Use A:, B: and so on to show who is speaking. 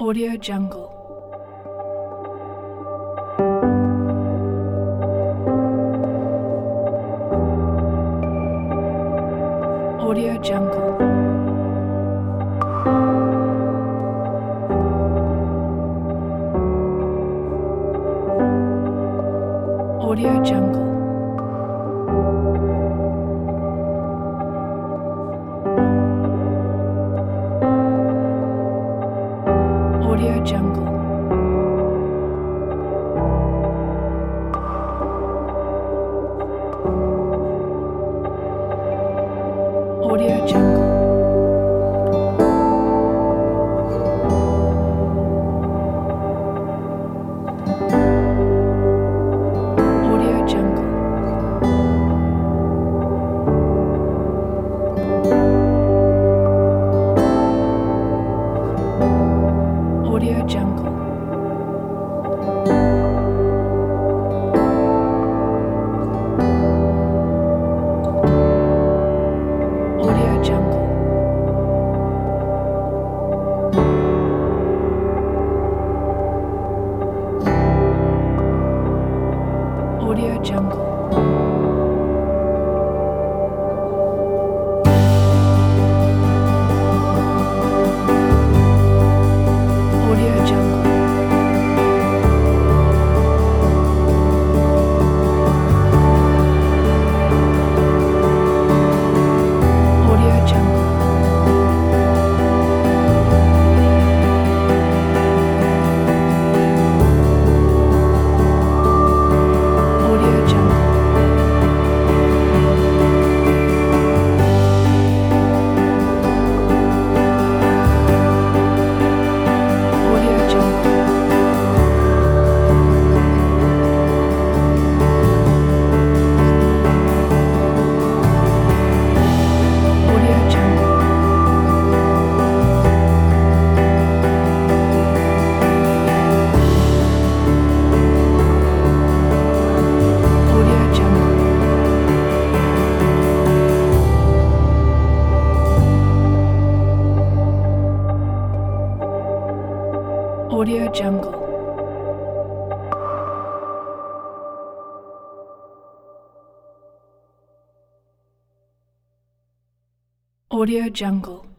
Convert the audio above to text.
A: Audio Jungle. Audio Jungle. Audio Jungle. Audio Jungle. Audio Jungle. Audio Jungle. Audio Jungle. Audio Jungle. Audio Jungle. Audio Jungle. Audio Jungle. Audio Jungle. Audio Jungle. Audio Jungle. Audio Jungle. Audio Jungle. Audio Jungle.